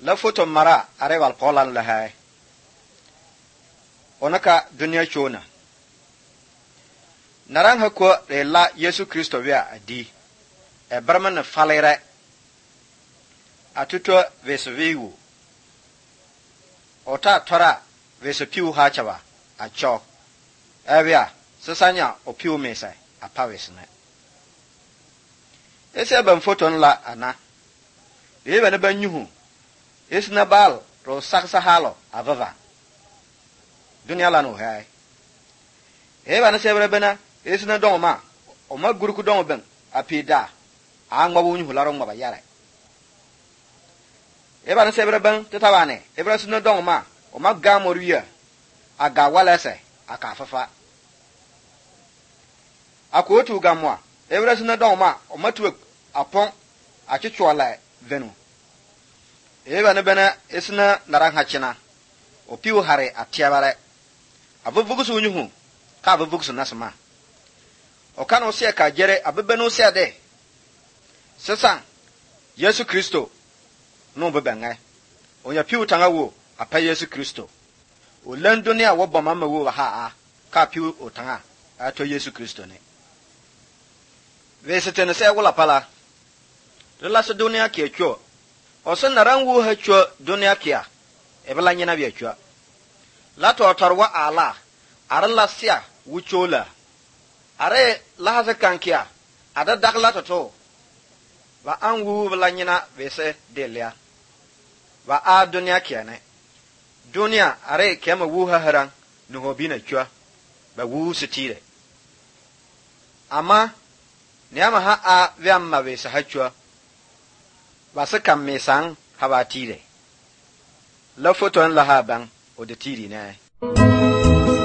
la foto mara are wal polan la hay onaka dunya chona naran hako la Yesu Kristo wia adi e barman falere atuto vesuviwu ota tora vesupiu hachawa acho awia sesanya opiu mesa apawesne ese ban foto la ana ebe ne banyuhu esna bal ro saksa halo avava dunya la no hay eba na sebra bena esna doma o maguruku doma ben apida angwa wunyu laro ngba yare eba na sebra ben tetawane ebra sna doma o magamoruya aga walese aka fafa akotu gamwa ebra sna doma o matu apon achichola venu eba ne bena esna naran hachina o piu hare atiabare avuvugusu unyuhu ka avuvugusu nasma o kana osia ka jere abebe no osia de sesan Yesu Kristo no bebenga onya piu tanga wo apa Yesu Kristo o lando ne a wo boma ma wo ha a ka piu otanga ato Yesu Kristo ne vesete ne se wala pala la se dunia ki echo o se naran wo ha cho dunia kia ebela nyina bi echo la to torwa ala arla sia wuchola are la ha kankia ada dagla to wa anwu bela nyina vese delia wa a dunia kia ne dunia are kema wu ha haran no hobi na chwa ba wu sitire ama nyama ha a vyamma vese ha chwa wasa kam mesang habatire la foto en la haban o de tiri ne